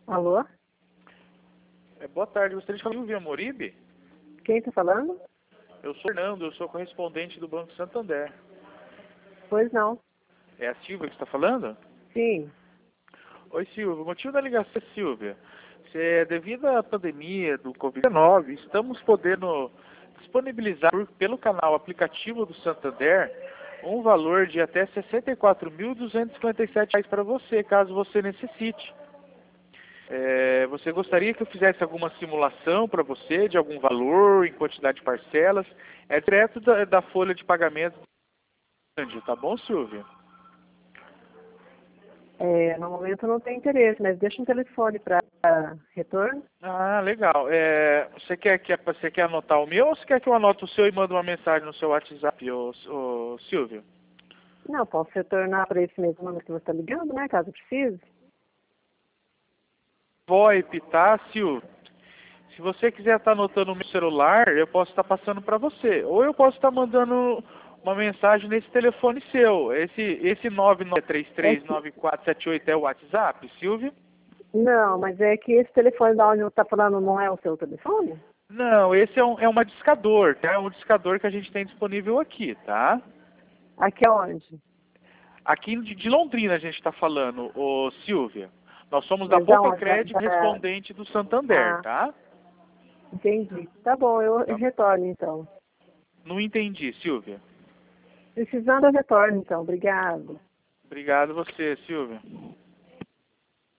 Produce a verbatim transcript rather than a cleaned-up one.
Alô? É, boa tarde, gostaria de falar com Silvia Moribe? Quem está falando? Eu sou o Fernando, eu sou correspondente do Banco Santander. Pois não. É a Silvia que está falando? Sim. Oi, Silvia. O motivo da ligação, Silvia, é devido à pandemia do covid dezenove, estamos podendo disponibilizar por- pelo canal aplicativo do Santander um valor de até sessenta e quatro mil duzentos e cinquenta e sete reais para você, caso você necessite. É, você gostaria que eu fizesse alguma simulação para você de algum valor em quantidade de parcelas? É direto da, da folha de pagamento, tá bom, Silvia? É, no momento eu não tenho interesse, mas deixa um telefone para retorno. Ah, legal. É, você, quer, que, você quer anotar o meu ou você quer que eu anote o seu e mande uma mensagem no seu WhatsApp, ô, ô, Silvio? Não, posso retornar para esse mesmo número que você está ligando, né? Caso precise. VoIP, tá, Silvio? Se você quiser estar anotando o meu celular, eu posso estar passando para você. Ou eu posso estar mandando uma mensagem nesse telefone seu. Esse, esse nove nove três É três que, nove quatro sete oito é o WhatsApp, Silvio? não, mas é que esse telefone da onde você está falando não é o seu telefone? Não, esse é um, é uma discador, tá? É um discador que a gente tem disponível aqui, tá? Aqui aonde? Aqui de, de Londrina a gente está falando, ô Silvia. Nós somos da Mas da Poupa onde? Da, Crédito da... respondente do Santander, Ah, tá? entendi. Tá bom, eu Tá. retorno então. Não entendi, Silvia. Precisando eu retorno então. Obrigado. Obrigado você, Silvia.